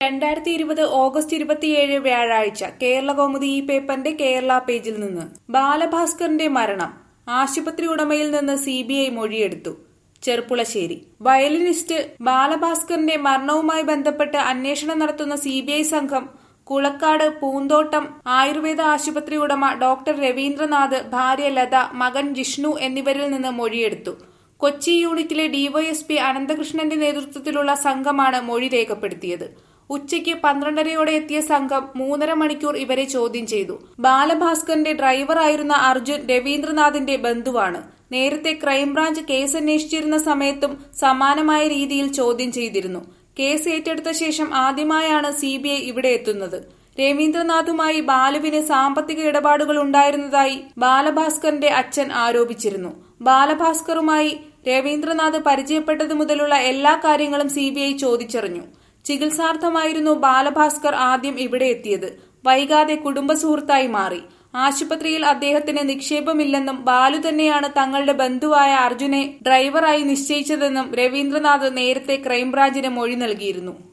2020 August 27 വ്യാഴാഴ്ച കേരളകൗമുദി ഈ പേപ്പറിന്റെ കേരള പേജിൽ നിന്ന് ബാലഭാസ്കറിന്റെ മരണം ആശുപത്രി ഉടമയിൽ നിന്ന് സിബിഐ മൊഴിയെടുത്തു. ചെർപ്പുളശ്ശേരി വയലിനിസ്റ്റ് ബാലഭാസ്കറിന്റെ മരണവുമായി ബന്ധപ്പെട്ട് അന്വേഷണം നടത്തുന്ന സിബിഐ സംഘം കുളക്കാട് പൂന്തോട്ടം ആയുർവേദ ആശുപത്രി ഉടമ ഡോക്ടർ രവീന്ദ്രനാഥ്, ഭാര്യ ലത, മകൻ ജിഷ്ണു എന്നിവരിൽ നിന്ന് മൊഴിയെടുത്തു. കൊച്ചി യൂണിറ്റിലെ ഡിവൈഎസ്പി അനന്തകൃഷ്ണന്റെ നേതൃത്വത്തിലുള്ള സംഘമാണ് മൊഴി രേഖപ്പെടുത്തിയത്. ഉച്ചയ്ക്ക് 12:30 എത്തിയ സംഘം 3.5 മണിക്കൂർ ഇവരെ ചോദ്യം ചെയ്തു. ബാലഭാസ്കറിന്റെ ഡ്രൈവറായിരുന്ന അർജുൻ രവീന്ദ്രനാഥിന്റെ ബന്ധുവാണ്. നേരത്തെ ക്രൈംബ്രാഞ്ച് കേസ് അന്വേഷിച്ചിരുന്ന സമയത്തും സമാനമായ രീതിയിൽ ചോദ്യം ചെയ്തിരുന്നു. കേസ് ഏറ്റെടുത്ത ശേഷം ആദ്യമായാണ് സിബിഐ ഇവിടെ എത്തുന്നത്. രവീന്ദ്രനാഥുമായി ബാലുവിന് സാമ്പത്തിക ഇടപാടുകൾ ഉണ്ടായിരുന്നതായി ബാലഭാസ്കറിന്റെ അച്ഛൻ ആരോപിച്ചിരുന്നു. ബാലഭാസ്കറുമായി രവീന്ദ്രനാഥ് പരിചയപ്പെട്ടതു മുതലുള്ള എല്ലാ കാര്യങ്ങളും സിബിഐ ചോദിച്ചറിഞ്ഞു. ചികിത്സാർത്ഥമായിരുന്നു ബാലഭാസ്കർ ആദ്യം ഇവിടെ എത്തിയത്. വൈകാതെ കുടുംബ സുഹൃത്തായി മാറി. ആശുപത്രിയിൽ അദ്ദേഹത്തിന് നിക്ഷേപമില്ലെന്നും ബാലു തന്നെയാണ് തങ്ങളുടെ ബന്ധുവായ അർജുനെ ഡ്രൈവറായി നിശ്ചയിച്ചതെന്നും രവീന്ദ്രനാഥ് നേരത്തെ ക്രൈംബ്രാഞ്ചിന് മൊഴി നൽകിയിരുന്നു.